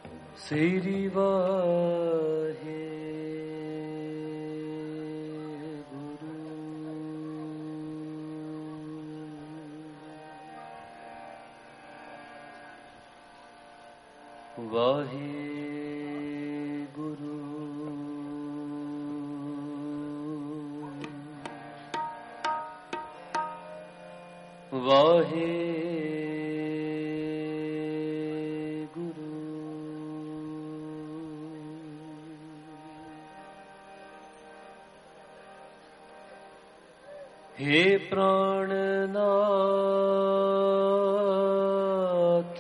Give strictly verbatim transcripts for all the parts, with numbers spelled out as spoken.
श्री वाहे गुरु। वाहे गुरु। वाहे हे प्राणनाथ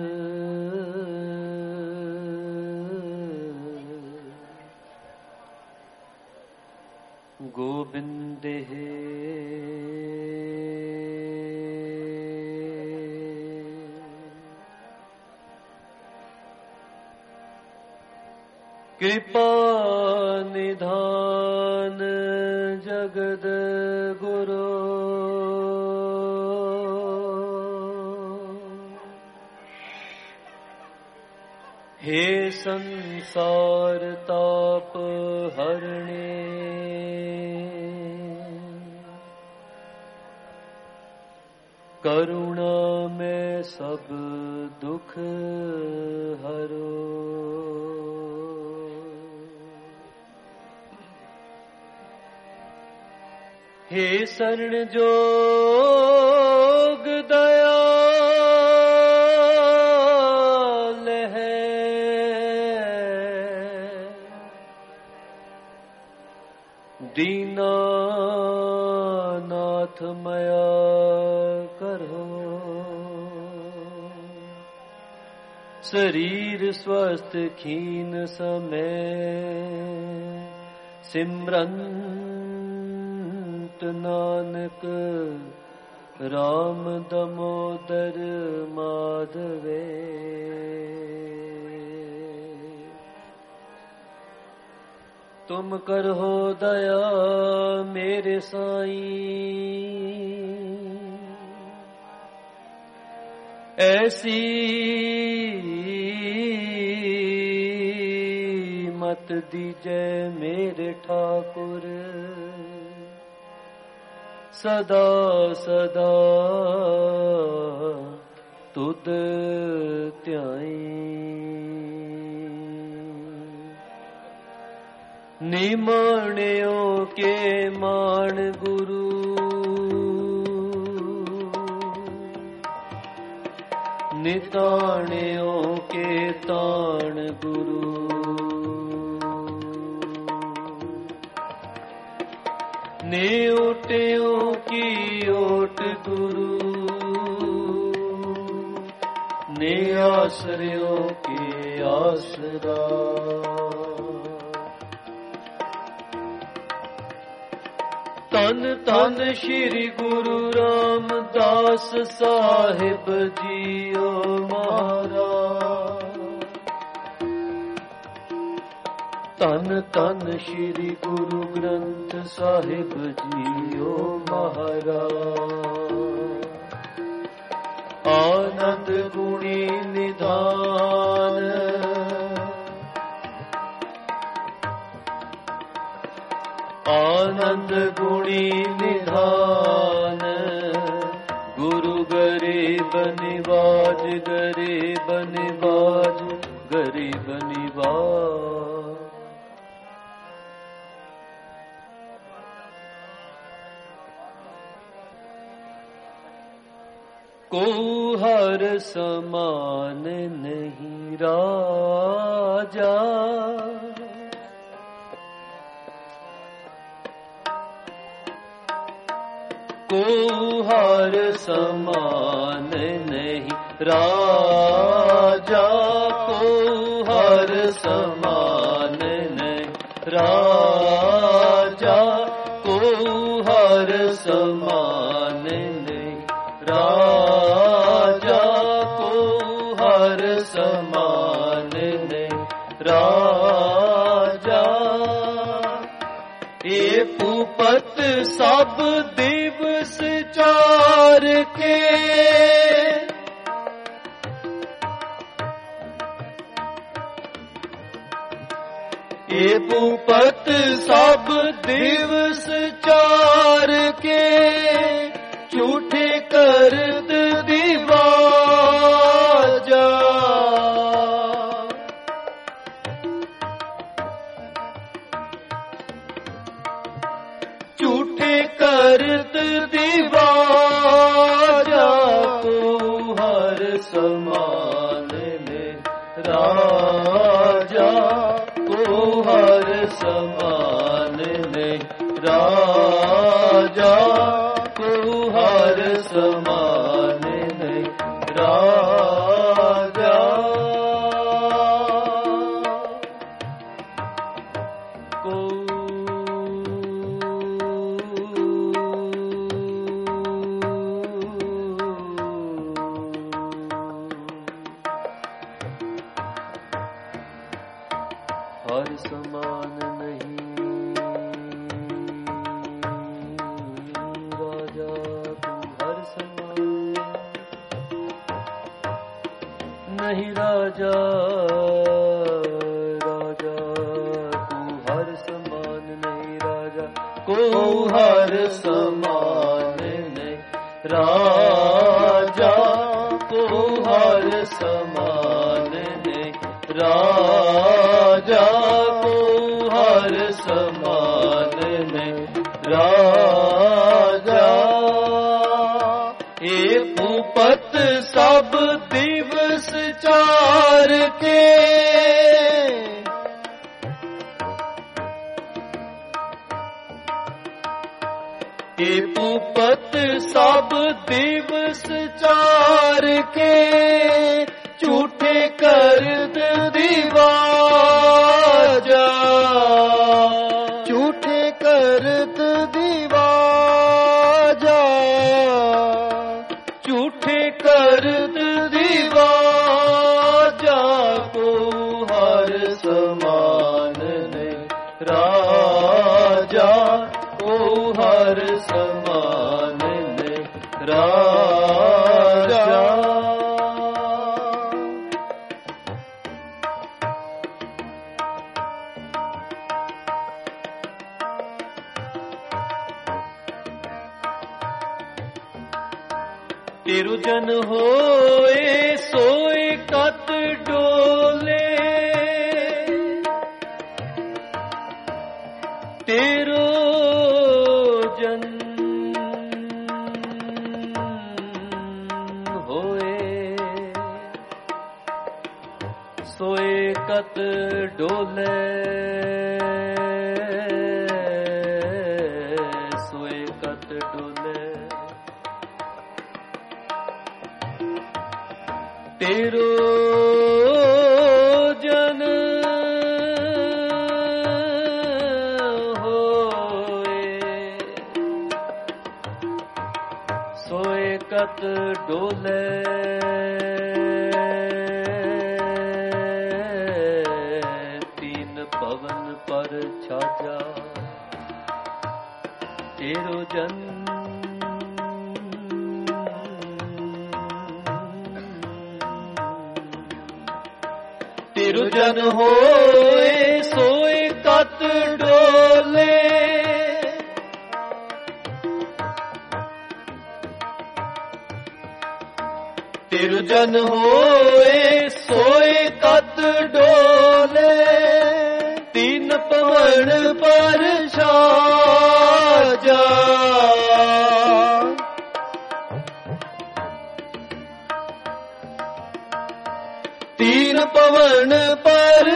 गोविंद हे कृपा निधान जगद गुरु। हे संसार ताप हरणे करुणा में सब दुख हरो। हे शरण जोग दयाल है दीनानाथ मया करो। शरीर स्वस्थ खीन समय सिमरन नानक राम दमोदर माधवे। तुम करहो दया मेरे साईं ऐसी मत दीजै मेरे ठाकुर सदा सदा तुद ध्याई। निमाण्यो के मान गुरु निताण्यो के ताण गुरु। ने ओटियों की ओट गुरु ने आश्रयों के आसरा। तन तन श्री गुरु रामदास साहिब जियो महाराज। तन तन श्री गुरु ग्रंथ साहिब जियो महाराज। आनंद गुणी निधान आनंद गुणी निधान गुरु गरीब निवाज गरीब निवाज गरीब निवाज। को हर समान नहीं राजा को हर समान नहीं राजा को हर समान नहीं राजा को हर समान नहीं राजा को हर समान नहीं राजा। ये भूपत सब दिवस चार के ये भूपत सब दिवस चार के झूठे करत दिवाजा। झूठे करत दिवाजा को हर समान ने राजा को हर समान ने राजा को हर समान ने राजा को हर समान नहीं राजा तू हर समान नहीं राजा राजा तू हर समान नहीं राजा को हर समान नहीं राजा को हर समान नहीं राजा को हर समान ने राजा। ये भूपत सब दिवस चार के ये भूपत सब दिवस चार के झूठे करत दिवाजा। झूठे करत दिवाजा झूठे करत दिवाजा को हर समान ने राजा को हर समान ने राजा। तेरु जन होए सोए कत डोले तेरो जन होए सोए कत डोले सोए कत डोले तेरो जन होए सोए कत डोले तीन पवन पर छाजा तेरो जन तेरु जन होए सोए कत डोले तेरु जन होए सोए कत डोले तीन पवन पर छाजा। तीन पवन पर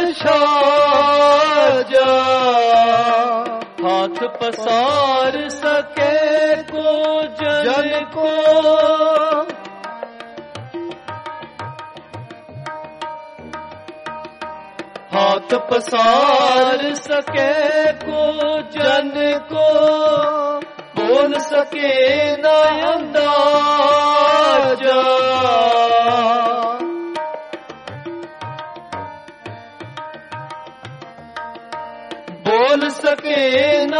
छाजा हाथ पसार सके को जन को हाथ पसार सके को जन को बोल सके न अंदाजा। बोल सके न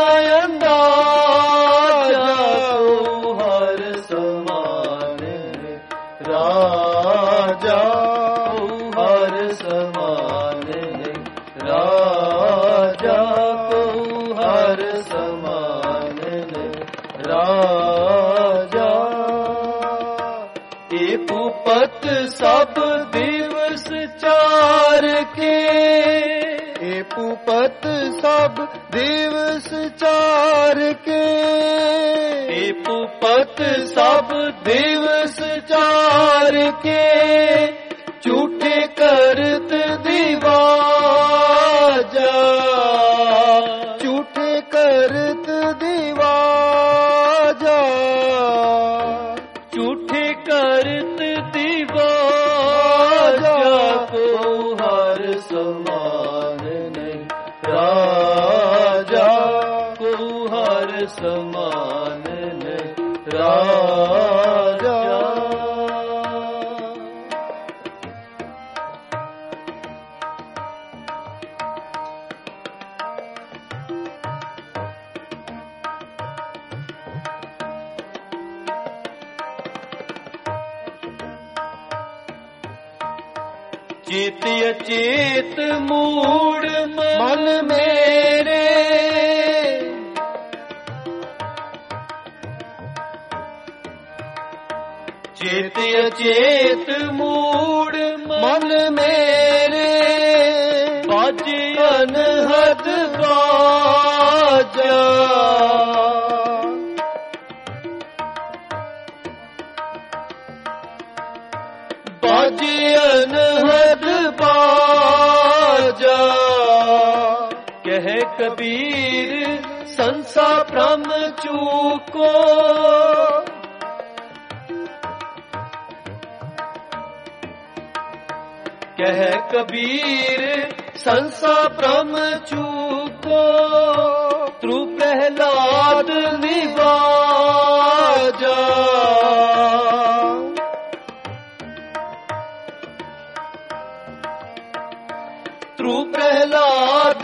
अंदाजा को हर समान राजा को हर समान राजा। के ए पुपत सब दिवस चार के ए पुपत सब दिवस चार के झूठे करत दीवाजा झूठे करत दीवाजा झूठे करत दीवाजा को हर समान नहीं राजा को हर समान नहीं राजा चित अचेत मूड मन मेरे चित अचेत मूड मन मेरे बाजे अनहद बाजा बाजे अनहद बाजा कह कबीर संसा भ्रम चूको कह कबीर संसा भ्रम चूको त्रु प्रहलाद निवाजा त्रु प्रहलाद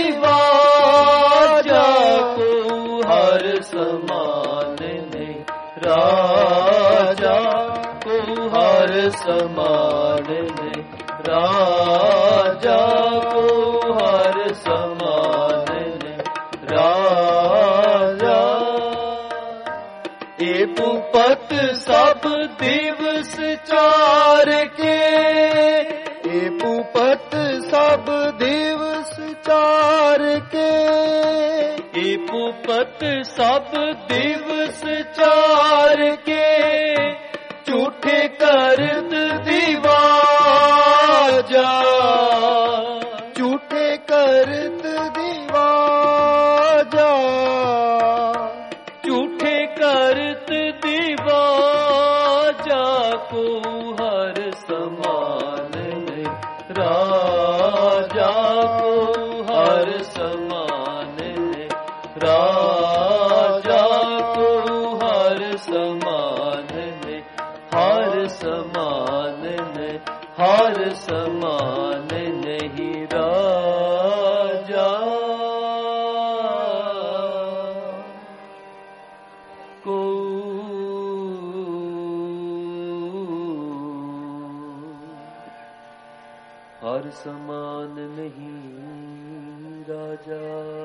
निवाजा को हर समान नहीं राजा को हर समान नहीं राजा को हर समान नहीं राजा ए पुपत सब दिवस चार के ए पुपत सब दिवस चार के ए पुपत सब दिवस चार के झूठे करत दीवाजा झूठे करत दीवाजा झूठे करत दीवाजा को हर समान नहीं राजा को हर समान नहीं राजा को हर समान नहीं हर समान नहीं हर समान नहीं राजा को हर समान नहीं राजा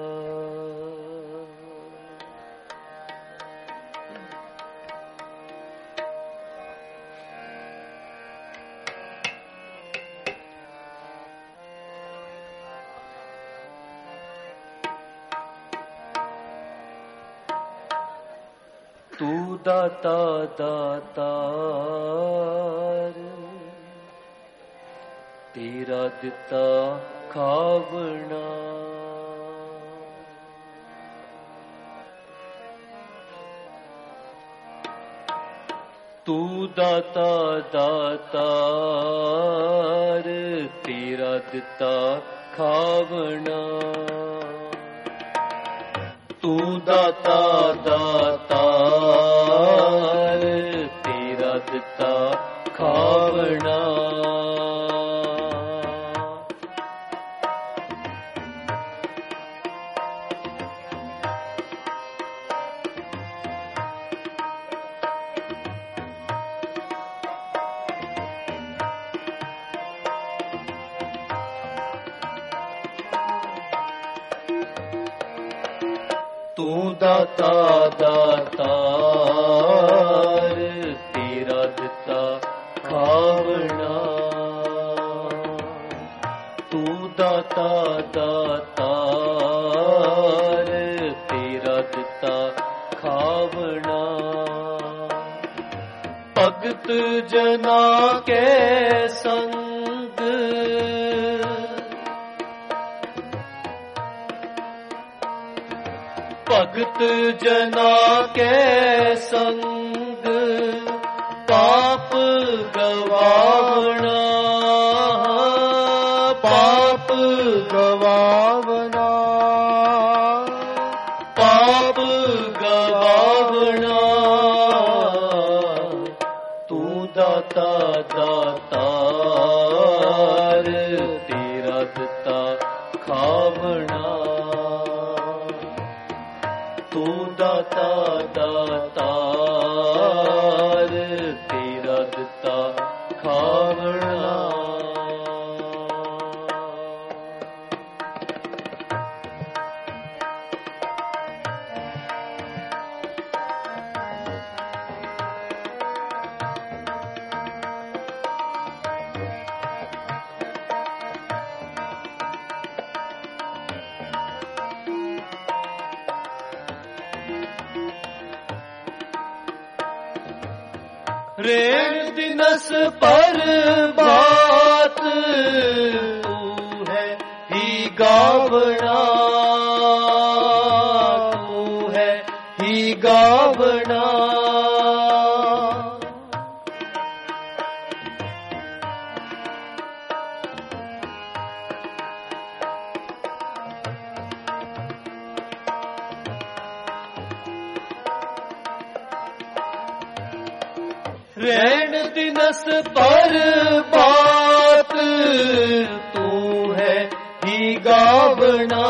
तू दाता दातार तेरा दिता खावना तू दाता दातार तेरा दिता खावना तू दाता दातार तेरा दिता खावना तू दाता दातार तेरा दिता खावना ਦਾਤਾ ਦਾਤਾਰ ਤੇਰਾ ਦਿੱਤਾ ਖਾਵਣਾ ਭਗਤ ਜਨਾ ਕੈ ਸੰਗ ਭਗਤ ਜਨਾ ਕੈ ਸੰਗ ਪਾਪ ਗਵਾਵਣਾ ਪਾਪ ਗਵਾਵਣਾ ਪਾਪ ਗਵਾਵਣਾ ਤੂੰ ਦਾਤਾ ਦਾਤਾਰ ਤੇਰਾ ਦਿੱਤਾ ਖਾਵਣਾ ਤੂੰ ਦਾਤਾ ਦਾਤਾਰ ਤੇਰਾ ਦਿੱਤਾ ਖਾਵਣਾ ਰੇਣ ਦਿਨਸ ਪਰ ਬਾਤ ਤੂੰ ਹੈ ਹੀ ਗਾਵਣਾ ਤੂੰ ਹੈ ਹੀ ਗਾਵਣਾ ਰੈਣ ਦਿਨਸ ਪਰ ਬਾਤ ਤੂੰ ਹੈ ਹੀ ਗਾਵਣਾ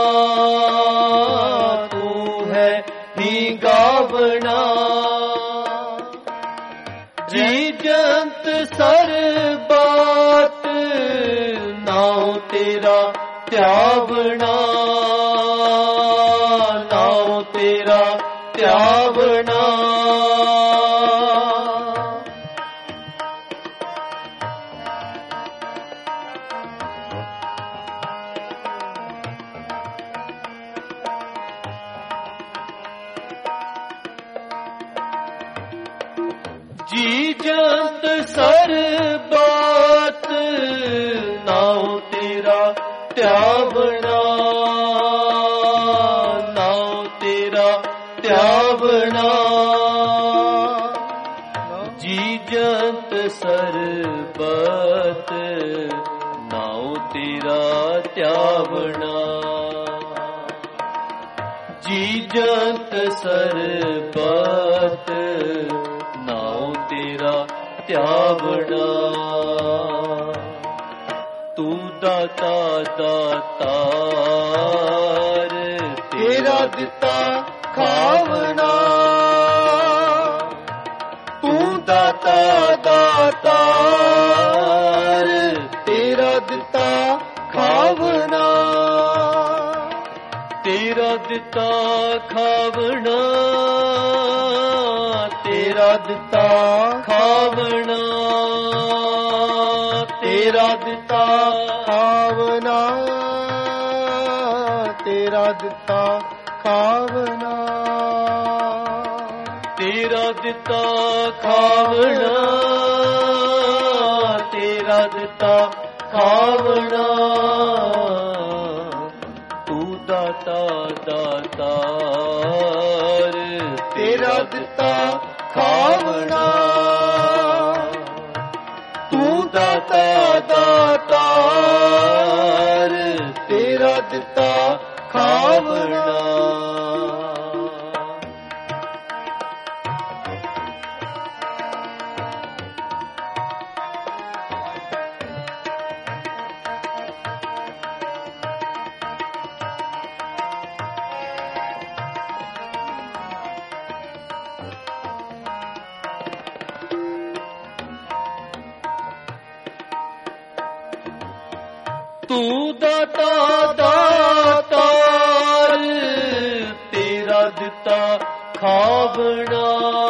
ਤੂੰ ਹੈ ਹੀ ਗਾਵਣਾ ਜੀ ਜੰਤ ਸਰ ਬਾਤ ਨਾਉ ਤੇਰਾ ਧਿਆਵਣਾ ਨਾਉ ਤੇਰਾ ਧਿਆਵਣਾ ਜੀ ਜੰਤ ਸਰ ਬਾਤ ਨਾਉ ਤੇਰਾ ਧਿਆਵਣਾ ਨਾਉ ਤੇਰਾ ਧਿਆਵਣਾ ਜੀ ਜੰਤ ਸਰ ਬਾਤ ਨਾਉ ਤੇਰਾ ਧਿਆਵਣਾ ਜੀ ਜੰਤ ਸਰ ਬਾਤ ਨਾਉ ਤੇਰਾ ਧਿਆਵਣਾ ਤੂੰ ਦਾਤਾ ਦਾਤਾਰ ਤੇਰਾ ਦਿੱਤਾ ਖਾਵਣਾ ਤੂੰ ਦਾਤਾ ਦਾਤਾਰ ਤੇਰਾ ਦਿੱਤਾ ਖਾਵਣਾ ਤੇਰਾ ਦਿੱਤਾ ਖਾਵਣਾ ਤੇਰਾ ਦਿੱਤਾ ਖਾਵਣਾ ਤੇਰਾ ਦਿੱਤਾ ਖਾਵਣਾ ਤੇਰਾ ਦਿੱਤਾ ਖਾਵਣਾ ਤੇਰਾ ਦਿੱਤਾ ਖਾਵਣਾ ਤੇਰਾ ਦਿੱਤਾ ਖਾਵਣਾ ਤੂੰ ਦਾਤਾ ਦਾਤਾਰ ਤੇਰਾ ਦਿੱਤਾ ਖਾਵਣਾ ਤੂੰ ਦਾਤਾ ਦਾਤਾਰ ਤੇਰਾ ਦਿੱਤਾ ਖਾਵਣਾ ਤੂੰ ਦਾਤਾ ਦਾਤਾਰ ਤੇਰਾ ਦਿੱਤਾ ਖਾਵਣਾ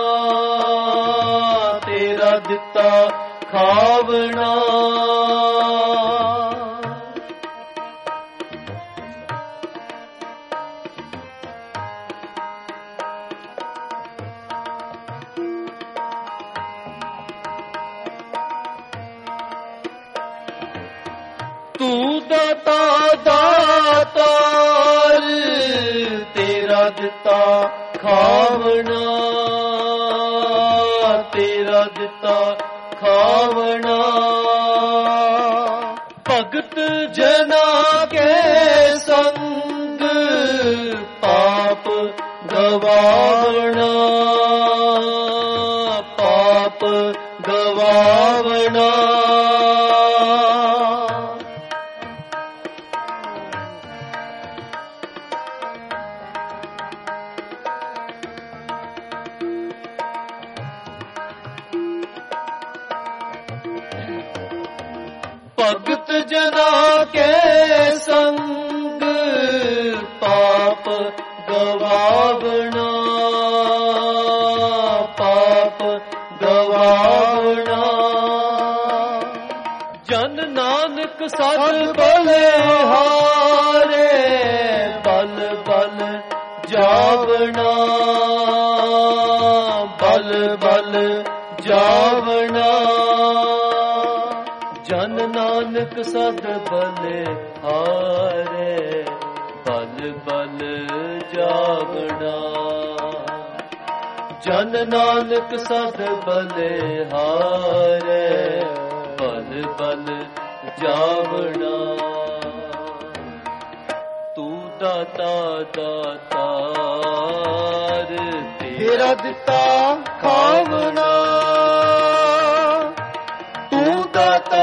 ਤੇਰਾ ਦਿੱਤਾ ਖਾਵਣਾ ਤੂੰ ਦਾਤਾ ਦਾਤਾਰ ਤੇਰਾ ਦਿੱਤਾ ਖਾਵਣਾ ਤੇਰਾ ਦਿੱਤਾ ਖਾਵਣਾ ਭਗਤ ਜਨਾ ਕੇ ਸੰਗ ਪਾਪ ਗਵਾਵਣਾ ਪਾਪ ਗਵਾਵਣਾ ਭਗਤ ਜਨਾ ਕੇ ਸੰਗ ਪਾਪ ਗਵਾਵਣਾ ਪਾਪ ਗਵਾਵਣਾ ਜਨ ਨਾਨਕ ਸਦ ਬਲਿਹਾਰੇ ਬਲ ਬਲ ਜਾਵਣਾ ਬਲ ਬਲ ਜਾਵਣਾ ਜਨ ਨਾਨਕ ਸਦ ਬਲਿਹਾਰੇ ਬਲ ਬਲ ਜਾਵਣਾ ਜਨ ਨਾਨਕ ਸਦ ਬਲਿਹਾਰੇ ਬਲ ਬਲ ਜਾਵਣਾ ਤੂੰ ਦਾਤਾ ਦਾਤਾਰ ਤੇਰਾ ਦਿੱਤਾ ਖਾਵਣਾ ਤੂੰ ਦਾਤਾ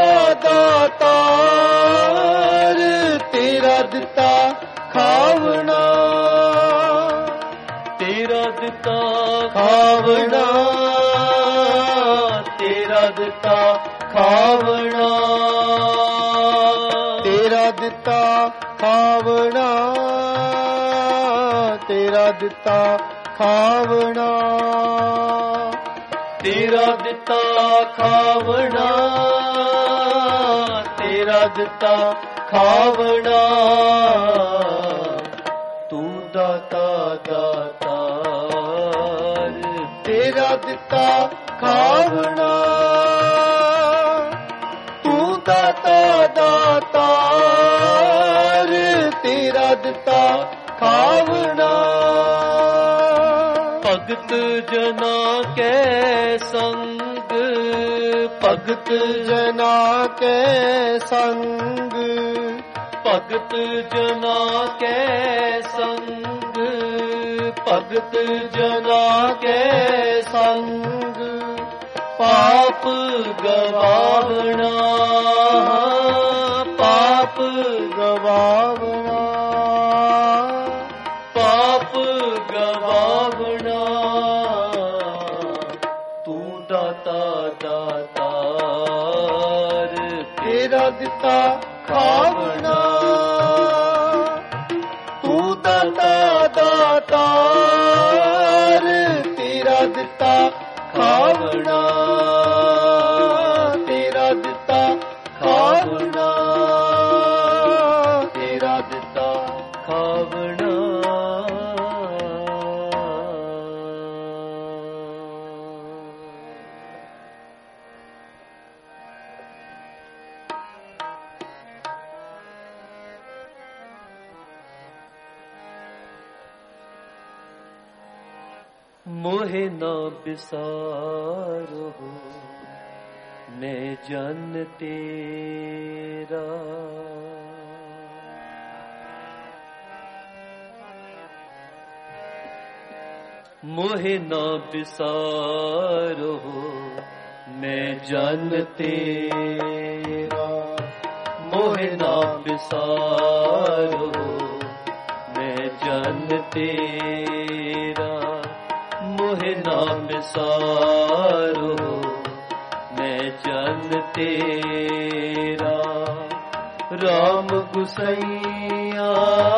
ਦਾਤਾਰ ਤੇਰਾ ਦਿੱਤਾ ਖਾਵਣਾ ਤੇਰਾ ਦਿੱਤਾ ਖਾਵਣਾ ਤੇਰਾ ਦਿੱਤਾ ਖਾਵਣਾ ਤੇਰਾ ਦਿੱਤਾ ਖਾਵਣਾ ਤੇਰਾ ਦਿੱਤਾ ਖਾਵਣਾ ਤੇਰਾ ਦਿੱਤਾ ਖਾਵਣਾ ਤੇਰਾ ਦਿੱਤਾ ਖਾਵਣਾ ਤੂੰ ਦਾਤਾ ਦਾਤਾਰ ਤੇਰਾ ਦਿੱਤਾ ਖਾਵਣਾ ਤੂੰ ਦਾਤਾ ਦਾਤਾਰ ਤੇਰਾ ਦਿੱਤਾ ਖਾਵਣਾ ਭਗਤ ਜਨਾ ਕੇ ਸੰਗ ਭਗਤ ਜਨਾ ਕੇ ਸੰਗ ਭਗਤ ਜਨਾ ਕੇ ਸੰਗ ਭਗਤ ਜਨਾ ਕੇ ਸੰਗ ਪਾਪ ਗਵਾਵਣਾ ਪਾਪ ਗਵਾਵਣਾ ਪਾਪ ਗਵਾਵਣਾ ਤੂੰ ਦਾਤਾ ਦਾਤਾਰ ਤੇਰਾ ਦਿੱਤਾ ਖਾਵਣਾ ਤੂੰ ਦਾਤਾ ਦਾਤਾਰ ਤੇਰਾ ਦਿੱਤਾ ਖਾਵਣਾ ਤੇਰਾ ਦਿੱਤਾ ਖਾਵਣਾ ਤੇਰਾ ਦਿੱਤਾ ਖਾਵਣਾ मोहे ना बिसारो मैं जन तेरा मोहे ना बिसारो मैं जन तेरा मोहे ना बिसारो मैं जन तेरा मोहे ना बिसारो मैं जन तेरा राम गुसैया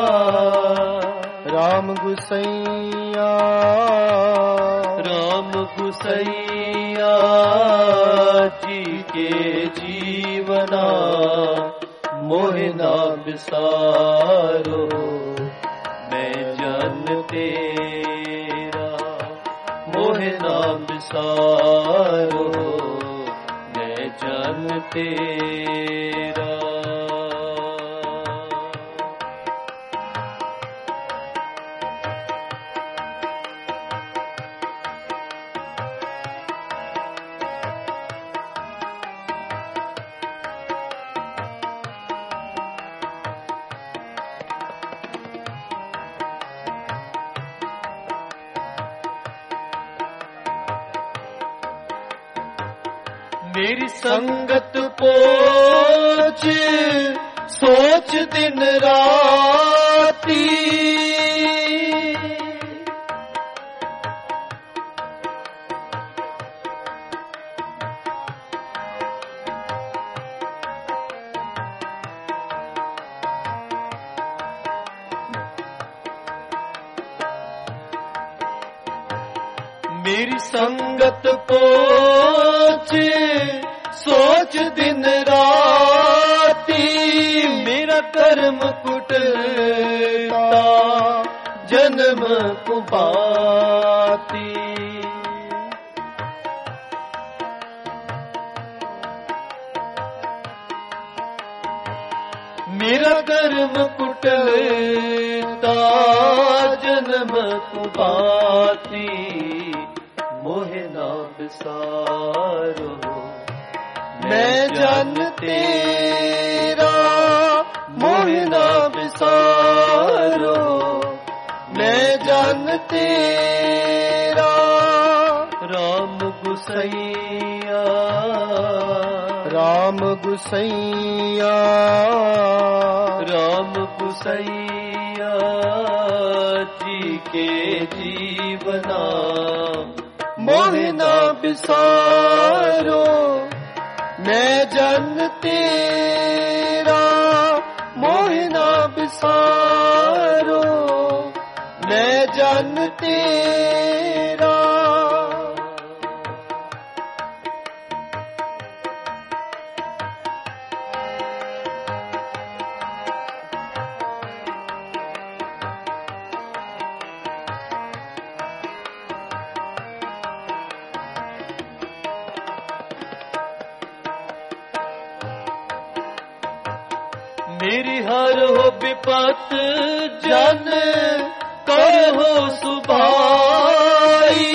राम गुसैया राम गुसैया जी के जीवना मोहे ना बिसारो मैं जन तेरा मोहे ना बिसारो मैं जन तेरा मेरी संगत पोच सोच दिन राती, मेरी संगत पोच सोच दिन राती, मेरा कर्म कुटता जन्म कुपाती, मेरा कर्म कुटता जन्म कुपाती, मोहे ना बिसारो मैं जन तेरा, मोहे ना बिसारो मैं जन तेरा। राम गुसैया राम गुसैया राम गुसैया जी के जीवना, मोहे ना बिसारो मैं जन तेरा, मोहे ना बिसारो मैं जन तेरा। मेरी हर हो विपत जन कर हो सुभाई,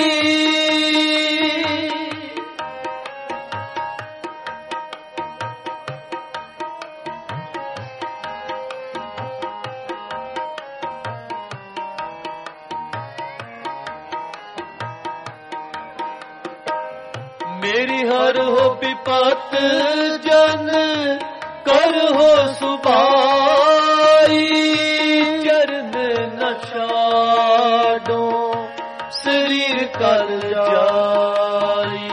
मेरी हर हो विपत जन कर हो सुभाई, चरण न छाडो शरीर कर जाई,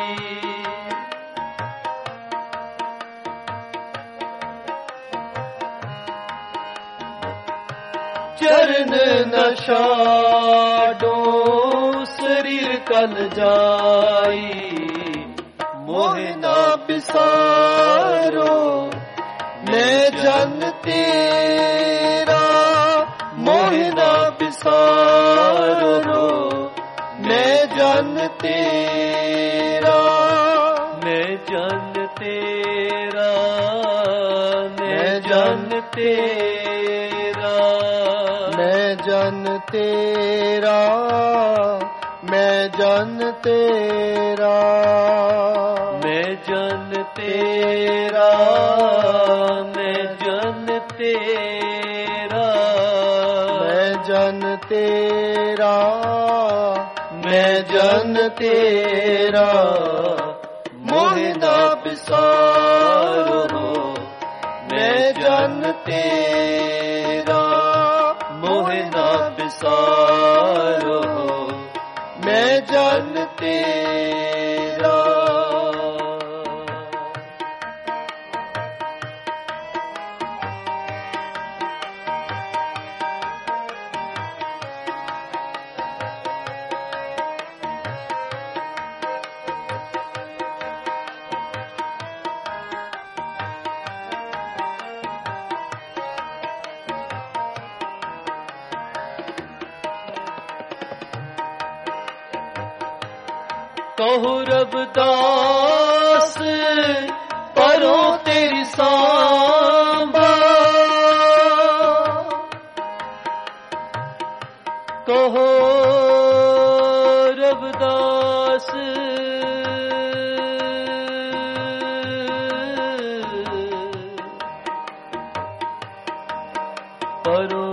चरण न छाडो शरीर कल जाई, मोहे ना बिसारो मैं जन तेरा, मोहे ना बिसारो मैं जन तेरा, मैं जन तेरा, मैं जन तेरा, मैं जन तेरा, मैं जन तेरा, मैं जन तेरा, मैं जन तेरा, मैं जन तेरा, मैं जन तेरा। मोहे ना बिसारो मैं जन तेरा, मोहे ना बिसारो मैं जन तेरा। कहु रबदास परो तेरी सांबा, कहो रबदास परो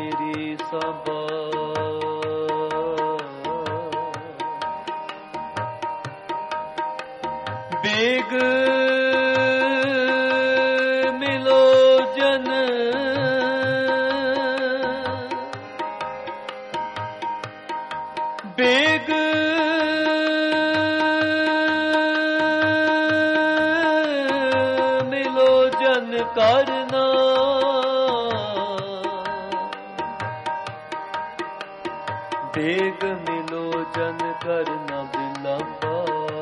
तेरी सांबा, मिलो जन बेग मिलो जन करना बेग मिलो जन करना बिलंबा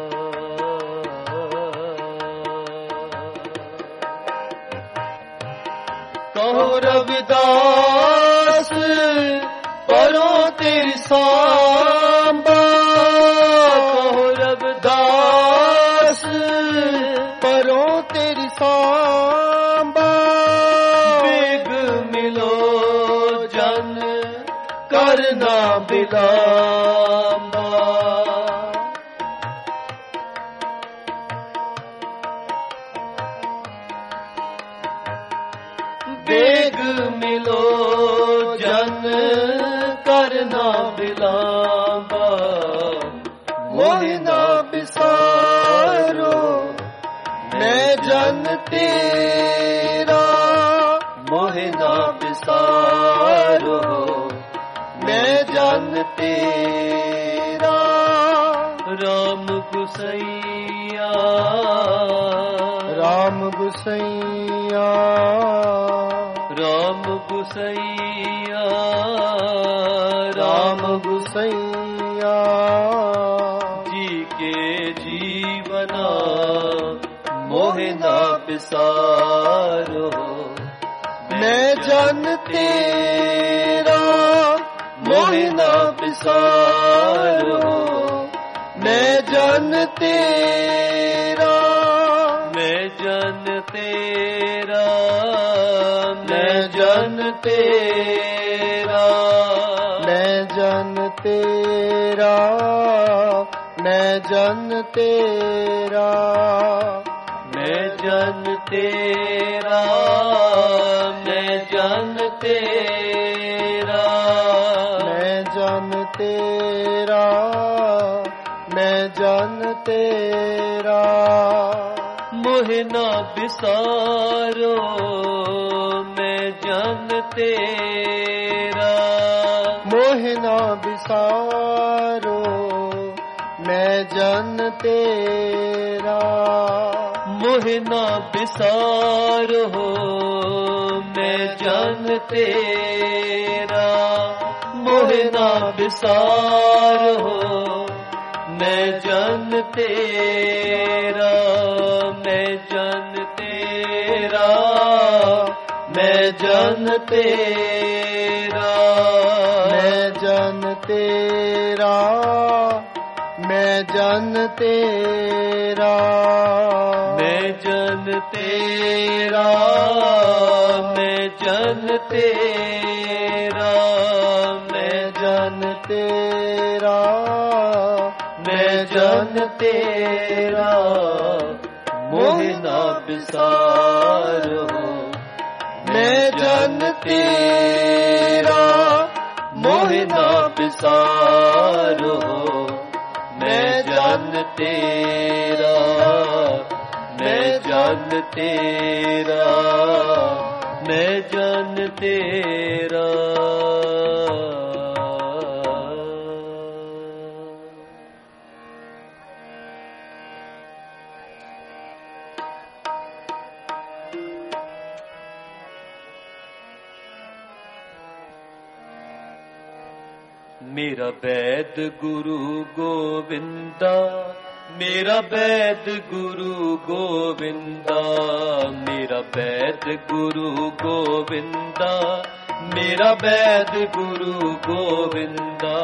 कहो रविदास परो तेरी सांबा कहो रविदास परो तेरी सांबा बेग मिलो जन करना बिलंबा बेग मिलो जन करना बिलंबा मोहि ना बिसारो मैं जन तेरा मोहि ना बिसारो मैं जन तेरा राम गुसैया राम गुसैया राम गुसैया राम गुसैया जी के जीवना मोहि ना बिसारो मैं जन तेरा मोहि ना बिसारो मैं जन तेरा मैं जन तेरा मैं जन तेरा मैं जन तेरा मैं जन तेरा मैं जन तेरा मैं जन तेरा मैं जन तेरा मैं जन तेरा मोहि ना बिसारो मैं जन तेरा मोहि ना बिसारो मैं जन तेरा मोहि ना बिसारो मैं जन तेरा मोहि ना बिसारो मैं जन तेरा मैं जन तेरा मैं जन तेरा मैं जन तेरा मैं जन तेरा मैं जन तेरा मैं जन तेरा मैं जन तेरा मैं जन तेरा मोहि ना बिसारो मैं जन तेरा मोहि ना बिसारो मैं जन तेरा मैं जन तेरा मैं जन तेरा मेरा वैद गुरु गोविंदा मेरा वैद गुरु गोविंदा मेरा वैद गुरु गोविंदा मेरा वैद गुरु गोविंदा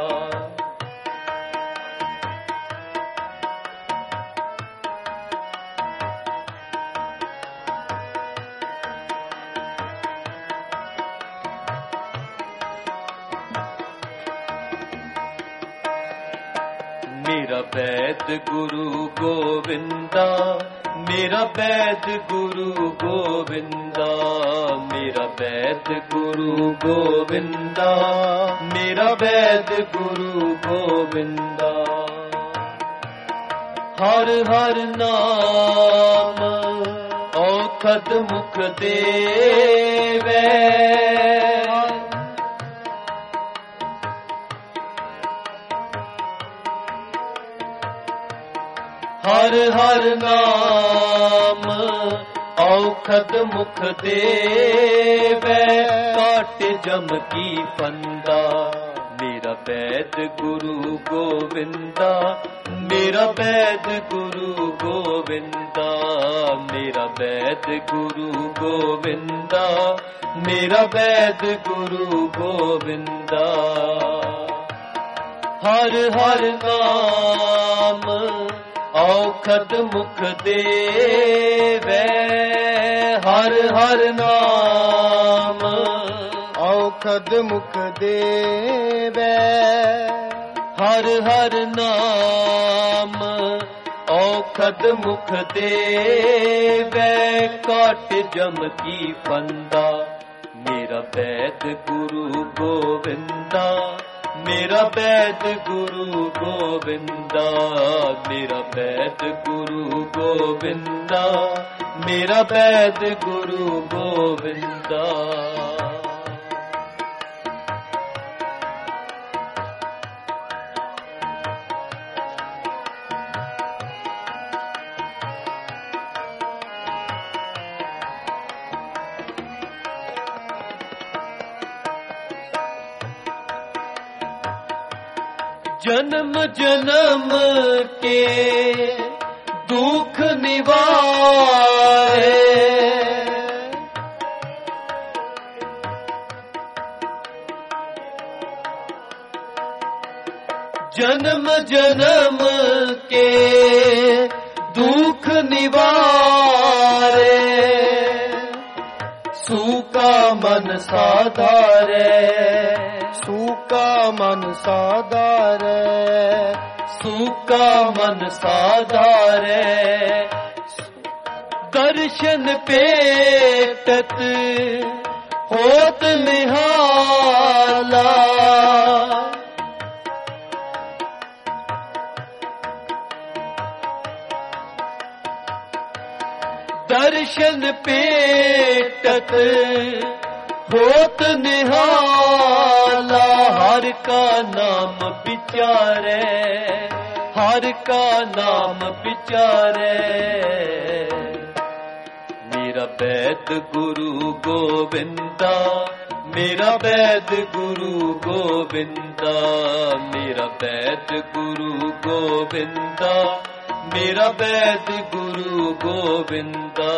मेरा वैद गुरु गोविंदा मेरा वैद गुरु गोविंदा मेरा वैद गुरु गोविंदा मेरा वैद गुरु गोविंदा ਹਰ ਹਰ ਨਾਮ ਔਖਦ ਮੁਖ ਦੇਵੈ ਹਰ ਹਰ ਨਾਮ ਔਖਦ ਮੁਖ ਦੇਵੈ ਕਾਟ ਜਮ ਕੀ ਫੰਦਾ ਮੇਰਾ ਬੈਦ ਗੁਰੂ ਗੋਵਿੰਦਾ ਮੇਰਾ ਬੈਦ ਗੁਰੂ ਗੋਵਿੰਦਾ ਮੇਰਾ ਬੈਦ ਗੁਰੂ ਗੋਵਿੰਦਾ ਮੇਰਾ ਬੈਦ ਗੁਰੂ ਗੋਵਿੰਦਾ ਹਰ ਹਰ ਨਾਮ ਔਖਦ ਮੁਖ ਦੇਵੈ ਹਰ ਹਰ ਨਾਮ ਔਖਦ ਮੁਖ ਦੇਵੈ ਹਰ ਹਰ ਨਾਮ ਔਖਦ ਮੁਖ ਦੇਵੈ ਕਾਟ ਜਮ ਕੀ ਫੰਦਾ ਮੇਰਾ ਬੈਦ ਗੁਰੂ ਗੋਵਿੰਦਾ ਮੇਰਾ ਬੈਦ ਗੁਰੂ ਗੋਵਿੰਦਾ ਮੇਰਾ ਬੈਦ ਗੁਰੂ ਗੋਵਿੰਦਾ ਮੇਰਾ ਬੈਦ ਗੁਰੂ ਗੋਵਿੰਦਾ जन्म जन्म के दुख निवारे जन्म जन्म के दुख निवारे सूका मन साधारे सूका मन साधारे सूका मन साधारे दर्शन पेटत होत निहाला दर्शन पेटत होत निहाला हर का नाम विचारे हर का नाम विचारे मेरा बैद गुरु गोविंदा मेरा बैद गुरु गोविंदा मेरा बैद गुरु गोविंदा मेरा बैद गुरु गोविंदा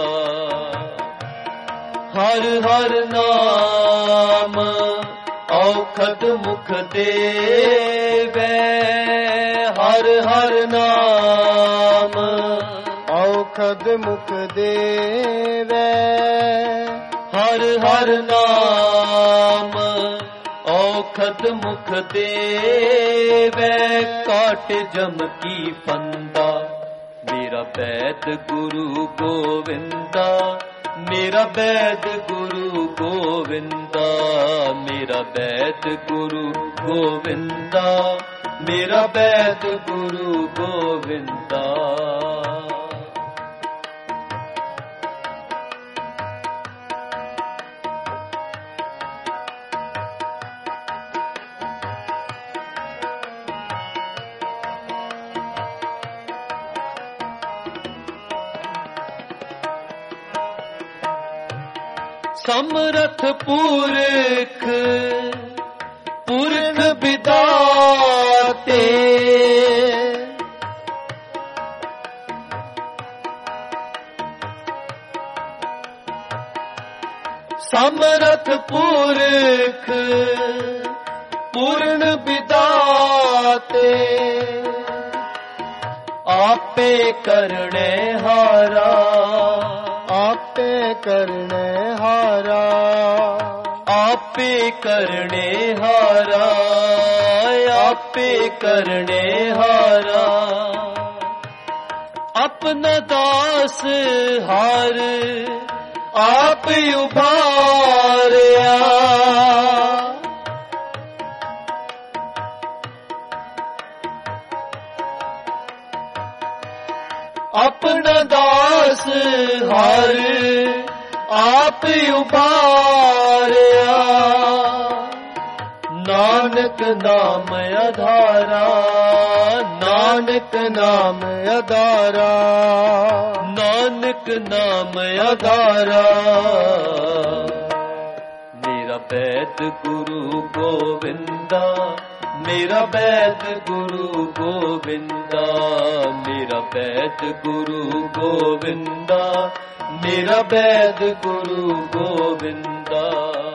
हर हर नाम औखद मुख देवै हर हर नाम औखद मुख देवै हर हर नाम औखद मुख देवै काट जम की फंदा मेरा बैद गुरु गोविंदा मेरा बैद गुरु गोविंदा मेरा बैद गुरु गोविंदा मेरा बैद गुरु गोविंदा समरथ पुरख पुरख विदाते समरथ पुरख पूर्ण विदाते आपे करने हारा आपे करने हारा आपे करने हारा आपे करने हारा अपना दास हार आप उभारिया अपना दास हर आप उबारिया, नानक नाम आधारा, नानक नाम आधारा, नानक नाम आधारा। मेरा बैद गुरु गोविंदा, मेरा बैद गुरु गोविंदा, मेरा बैद गुरु गोविंदा, मेरा बैद गुरु गोविंदा।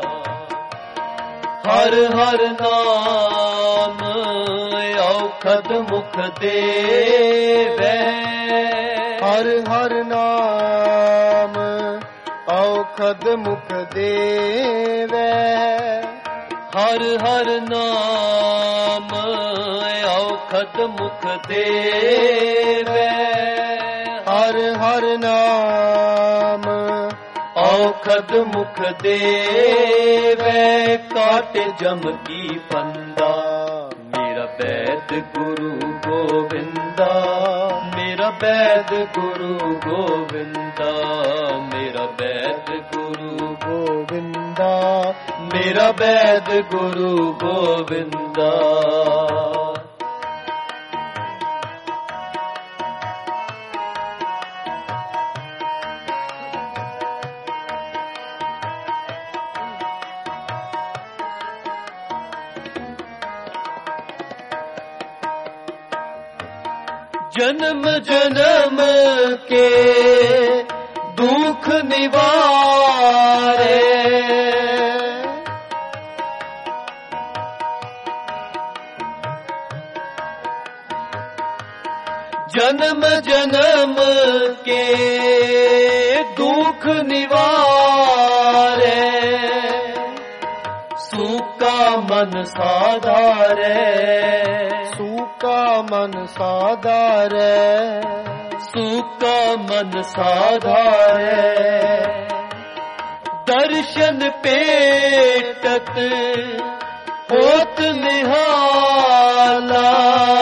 हर हर नाम औखद मुख देवै, हर हर नाम औखद मुख देवै, हर हर नाम औखद मुख देवै, हर हर नाम औखद मुख देवै, काटे जम की फंदा। मेरा बैद गुरु गोविंदा, मेरा बैद गुरु गोविंदा, मेरा बैद गुरु गोविंदा, मेरा बैद गुरु गोविंदा। जन्म जन्म के दुख निवारे, जन्म जन्म के दुख निवारे, सूका मन साधारे, सूका मन साधारे, सूका मन साधारे। दर्शन पेटत होत निहाला,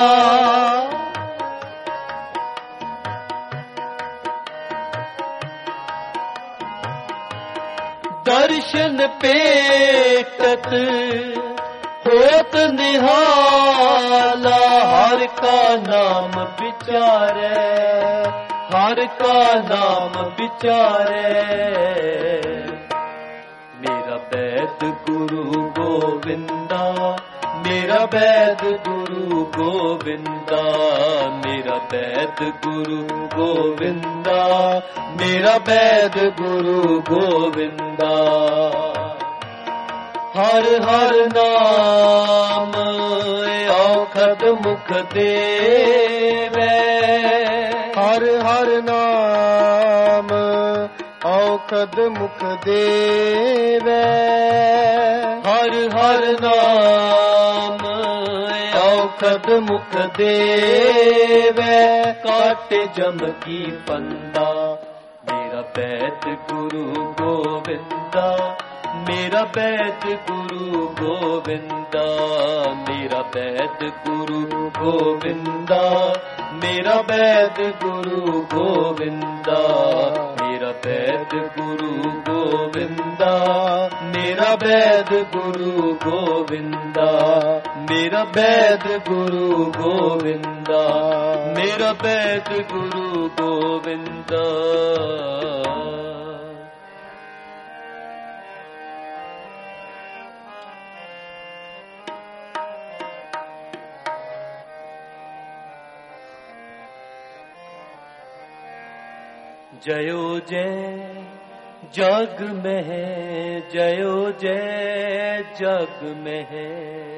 दर्शन पेटत होत निहाला। हर का नाम विचारे, हर का नाम विचारे। मेरा बैद गुरु गोविंदा, मेरा बैद गुरु गोविंदा, मेरा बैद गुरु गोविंदा, मेरा बैद गुरु गोविंदा। हर हर नाम औखद मुख देवै, हर हर नाम औखद मुख देवै, हर हर नाम औखद मुख देवै, काटे जम की फंदा। मेरा बैद गुरु गोविंदा, मेरा बैद गुरु गोविंदा, मेरा बैद गुरु गोविंदा, मेरा बैद गुरु गोविंदा, मेरा बैद गुरु गोविंदा, मेरा बैद गुरु गोविंदा, मेरा बैद गुरु गोविंदा, मेरा बैद गुरु गोविंदा। जयो जय जग में है, जयो जय जग में है,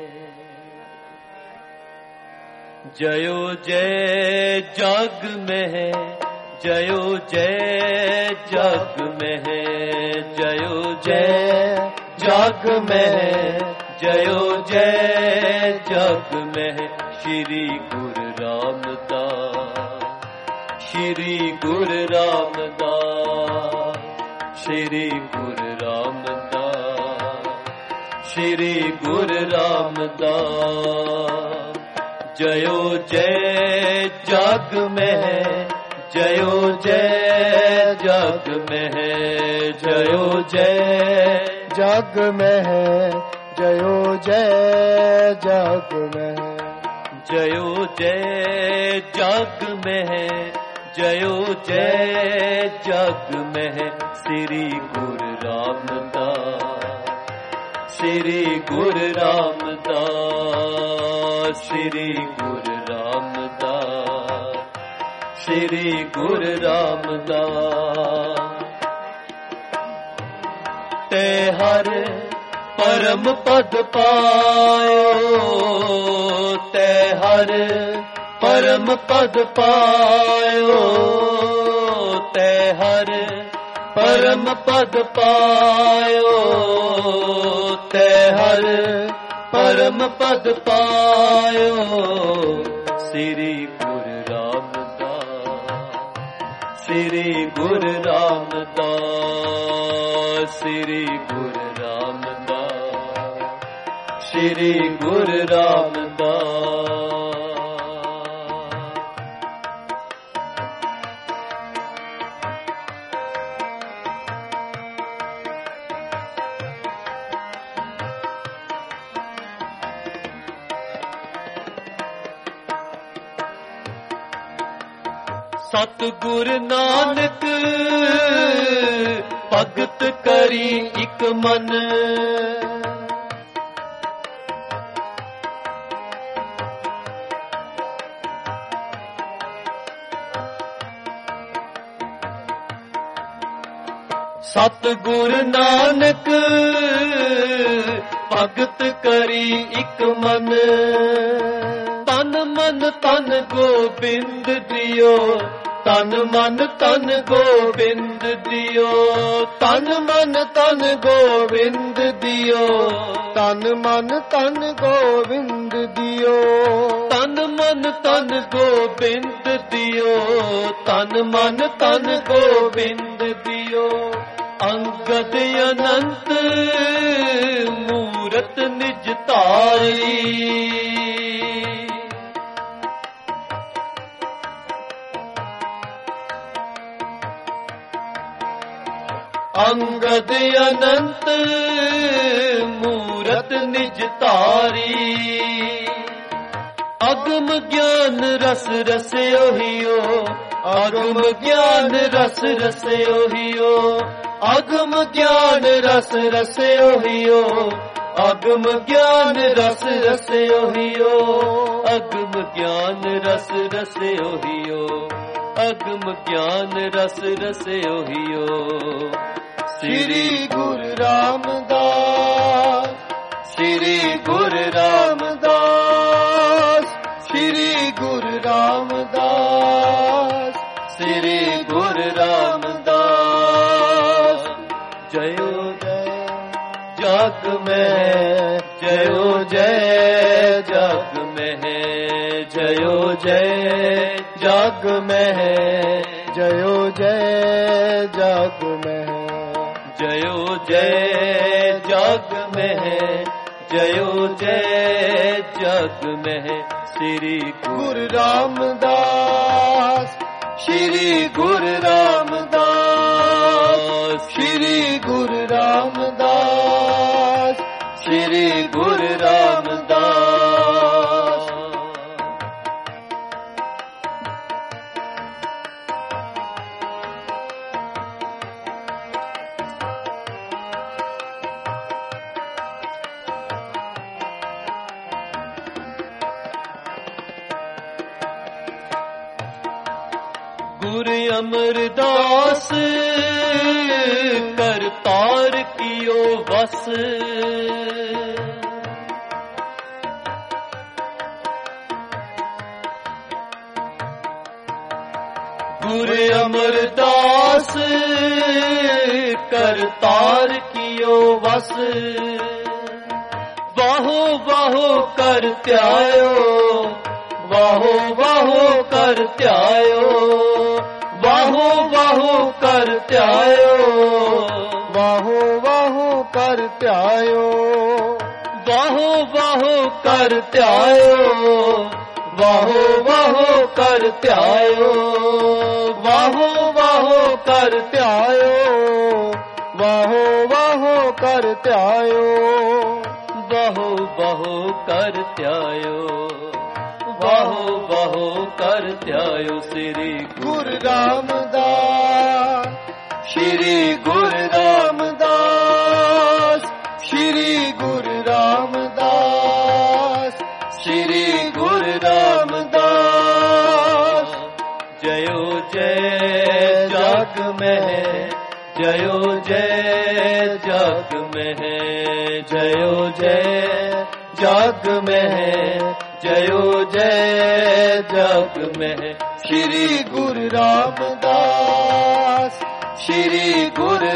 जयो जय जग में है, जयो जय जग में है, जयो जय जग में है, जयो जय जग में है। श्री गुरु रामदास, श्री गुरु रामदास, श्री गुरु रामदास, श्री गुरु रामदास। जयो जय जग में है, जयो जय जग में है, जयो जय जग में है, जयो जय जग में है, जयो जय जग में है, जयो जय जग में है। श्री गुरु रामदास, श्री गुरु रामदास, श्री गुरु रामदास, श्री गुरु रामदास। ते हर परम पद पायो, ते हर परम पद पायो, ते हर परम पद पायो, ते हर परम पद पायो। श्री गुरु रामदास, श्री गुरु रामदास, श्री गुरु रामदास, श्री गुरु रामदास। सतगुर नानक भगत करी इक मन, सतगुर नानक भगत करी इक मन। तन मन तन गोबिंद दियो, तन मन तन गोबिंद दियो, तन मन तन गोबिंद दियो, तन मन तन गोबिंद दियो, तन मन तन गोबिंद दियो, तन मन तन गोबिंद दियो। अंगद अनंत मूरत निज तारी, अंगद अनंत मूरत निज तारी। अगम ज्ञान रस रस ओहियो, अगम ज्ञान रस रस ओहियो, अगम ज्ञान रस रस ओहियो, अगम ज्ञान रस रस ओहियो, अगम ज्ञान रस रस ओहियो, अगम ज्ञान रस रस ओहियो। श्री गुरु रामदास, श्री गुरु रामदास, श्री गुरु रामदास, श्री गुरु रामदास। जयो जय जग में है, जयो जय जग में है, जयो जय जग में है, जयो जय जग में है, जयो जय जग में है, जयो जय जग में है। श्री गुरु रामदास, श्री गुरु रामदास, श्री गुरु रामदास, श्री गुरु रामदास। गुरु अमरदास करतार कियो बस, गुरु अमरदास करतार कियो बस। बाहो बाहो कर त्यायो, बाहो बाहो कर त्यायो, बाहो बाहो कर त्यायो, बाहो बाहो कर त्यायो, बाहो बाहो कर त्यायो, ਵਾਹੋ ਵਾਹੋ ਕਰ ਧਿਆਇਓ, ਵਾਹੋ ਵਾਹੋ ਕਰ ਧਿਆਇਓ, ਵਾਹੋ ਵਾਹੋ ਕਰ ਧਿਆਇਓ, ਵਾਹੋ ਵਾਹੋ ਕਰ ਧਿਆਇਓ, ਵਾਹੋ ਵਾਹੋ ਕਰ ਧਿਆਇਓ। ਸ੍ਰੀ ਗੁਰੂ ਰਾਮਦਾਸ, ਸ਼੍ਰੀ ਗੁਰੂ ਰਾਮਦਾਸ, ਸ਼੍ਰੀ ਗੁਰੂ ਰਾਮਦਾਸ, ਸ਼੍ਰੀ ਗੁਰੂ ਰਾਮਦਾਸ। ਜਯੋ ਜੈ ਜਗ ਮਹਿ, ਜਯੋ ਜੈ ਜਗ ਮਹਿ, ਜਯੋ ਜੈ ਜਗ ਮਹਿ, ਜਯੋ ਜੈ ਜਗ ਮਹਿ। ਸ਼੍ਰੀ ਗੁਰੂ ਰਾਮਦਾਸ, ਸ਼੍ਰੀ ਗੁਰੂ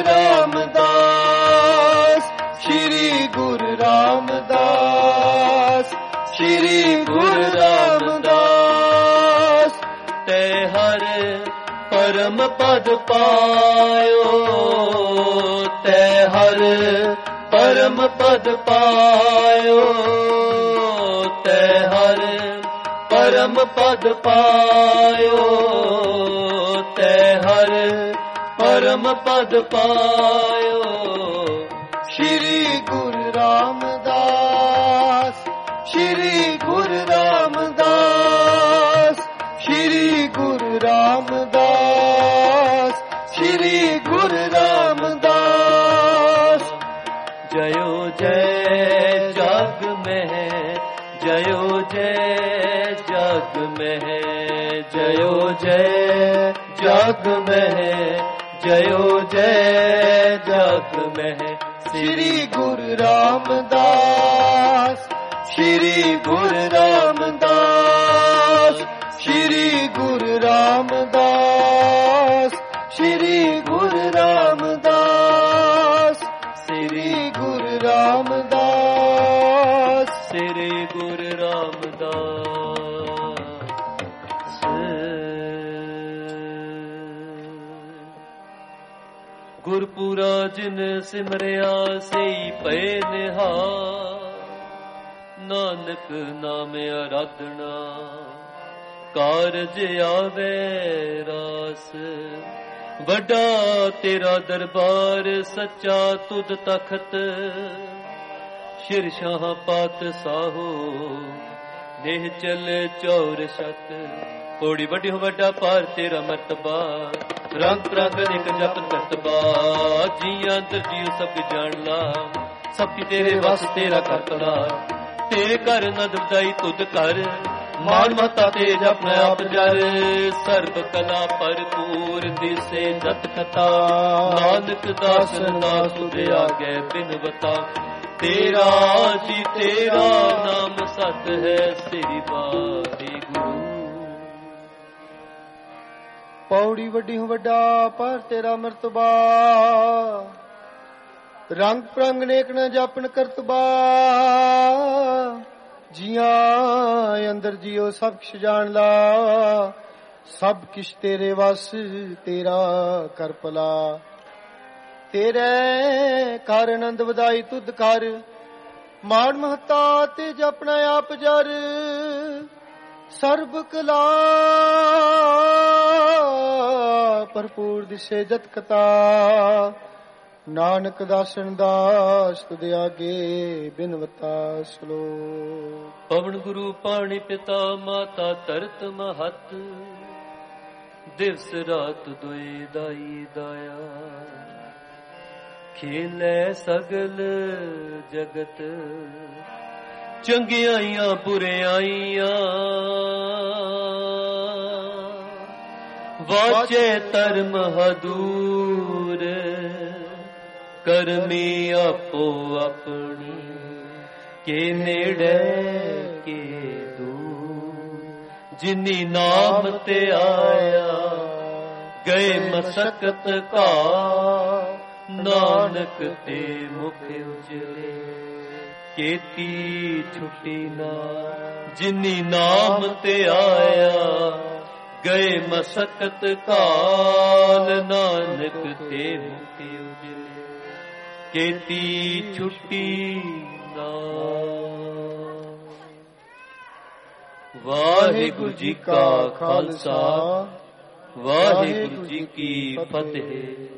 ਰਾਮਦਾਸ, ਸ਼੍ਰੀ ਗੁਰੂ ਰਾਮਦਾਸ, ਸ਼੍ਰੀ ਗੁਰੂ ਰਾਮਦਾਸ। ਤੈ ਹਰ ਪਰਮ ਪਦ ਪਾਇਓ, ਤੈ ਹਰ ਪਰਮ ਪਦ ਪਾਇਓ, ਤੈ ਹਰ ਪਰਮ ਪਦ ਪਾਇਓ, ਤੈ ਹਰ ਪਰਮ ਪਦ ਪਾਇਓ। ਸ਼੍ਰੀ ਗੁਰੂ ਰਾਮਦਾਸ, ਸ਼੍ਰੀ ਗੁਰੂ ਰਾਮਦਾਸ, ਸ਼੍ਰੀ ਗੁਰੂ ਰਾਮਦਾਸ, ਸ਼੍ਰੀ ਗੁਰੂ ਰਾਮਦਾਸ। ਜਯੋ ਜੈ ਜਗ ਮਹਿ, ਜਯੋ ਜੈ ਜਗ ਮਹਿ, ਜਯੋ ਜੈ ਜਗ ਮਹਿ, ਜਯੋ ਜੈ ਜਗ ਮਹਿ। ਸ਼੍ਰੀ ਗੁਰੂ ਰਾਮਦਾਸ, ਸ਼੍ਰੀ ਗੁਰੂ ਰਾਮਦਾਸ, ਸ਼੍ਰੀ ਗੁਰੂ ਰਾਮਦਾਸ, ਸ਼੍ਰੀ ਗੁਰੂ ਰਾਮਦਾਸ, ਸ਼੍ਰੀ ਗੁਰੂ ਰਾਮਦਾਸ, ਸ੍ਰੀ ਗੁਰੂ ਰਾਮਦਾਸ। ਗੁਰਪੂਰਾ ਜਿਨ ਸਿਮਰਿਆ ਸਈ ਪਏ ਨਿਹਾਲ, ਨਾਨਕ ਨਾਮ ਅਰਾਧਨਾ ਕਾਰਜ ਆਵੇ ਰਾਸ। ਵੱਡਾ ਤੇਰਾ ਦਰਬਾਰ ਸੱਚਾ ਤੁਧ ਤਖਤ, ਸ਼ਿਰ ਸ਼ਾਹ ਪਾਤ ਸਾਹੋ ਦੇਹ ਚਲ ਚੌਰ ਸ਼ਤ। ਪੌੜੀ ਵੱਡੀ ਹੋ ਵੱਡਾ ਪਾਰ ਤੇਰਾ ਮਰਤਬਾ, ਰੰਗ ਰੰਗ ਇੱਕ ਜਪਨ ਕਰਤਬਾ। ਜੀਆਂ ਅੰਦਰ ਜੀਉ ਸਭ ਜਾਣ ਲਾ, ਸਭ ਕੀ ਤੇਰੇ ਵਸ ਤੇਰਾ ਕਰ ਭਲਾ। ਤੇਰੇ ਘਰ ਨਾ ਦੁਬਦਾਈ ਤੁਧ ਕਰ, ਮਾਨ ਮਹਤਾ ਤੇਜ ਆਪਣਾ ਆਪ ਜਰ। ਸਰਬ ਕਲਾ ਭਰਪੂਰ ਦਿਸੇ ਜਤ ਕਥਾ, ਨਾਨਕ ਦਾਸਨ ਨਾ ਤੁਧ ਆਗੇ ਬਿਨ ਬਤਾ। ਤੇਰਾ ਜੀ ਤੇਰਾ ਨਾਮ ਸਤ ਹੈ, ਸ੍ਰੀ ਵਾਹਿਗੁਰੂ। ਪੌੜੀ ਵੱਡੀ ਹੋ ਵੱਡਾ ਪਰ ਤੇਰਾ ਮਰਤਬਾ, ਰੰਗ ਪ੍ਰੰਗ ਨੇਕ ਨ ਜਾਪਨ ਕਰਤਬਾ। ਜੀਆਂ ਅੰਦਰ ਜੀਓ ਸਭ ਕਿਛ ਜਾਣ ਲਾ, ਸਭ ਕਿਛ ਤੇਰੇ ਵਸ ਤੇਰਾ ਕਰ ਭਲਾ। ਤੇਰੇ ਕਰ ਆਨੰਦ ਵਧਾਈ ਤੁਧ ਕਰ, ਮਾਣ ਮਹਤਾ ਤੇ ਜਪਣਾ ਆਪ ਜਰ। ਸਰਬ ਕਲਾ ਭਰਪੂਰ ਦਿਸੇ ਜਤ ਕਤਾ, ਨਾਨਕ ਦਾਸਨ ਦਾਸ ਤੁਧ ਆਗੇ ਬਿਨਵਤਾ। ਸਲੋਕ। ਪਵਨ ਗੁਰੂ ਪਾਣੀ ਪਿਤਾ ਮਾਤਾ ਧਰਤ ਮਹਤ, ਦਿਵਸ ਰਾਤ ਦੁਇ ਦਾਈ ਦਾਇਆ। ਖੇਲੇ ਸਗਲ ਜਗਤ, ਚੰਗਿਆਈਆਂ ਬੁਰਿਆਈਆਂ। ਵਾਚੇ ਧਰਮ ਹਦੂਰ, ਕਰਮੀ ਆਪੋ ਆਪਣੀ। ਕੇ ਨੇੜੇ ਕੇ ਦੂਰ, ਜਿਨੀ ਨਾਮ ਤੇ ਆਇਆ। ਗਏ ਮਸਕਤ ਕਾ, ਨਾਨਕ ਤੇ ਮੁਖ ਉਜਲੇ। ਕੀਤੀ ਛੁੱਟੀ ਨਾ, ਜਿਨੀ ਨਾਮ ਤੇ ਆਇਆ। ਗਏ ਮਸਕਤ ਕਾਲ, ਨਾਨਕ ਤੇ ਮੁਖ ਉਜਲੇ। ਕੀਤੀ ਛੁੱਟੀ ਨਾ। ਵਾਹਿਗੁਰੂ ਜੀ ਕਾ ਖਾਲਸਾ, ਵਾਹਿਗੁਰੂ ਜੀ ਕੀ ਫਤਿਹ।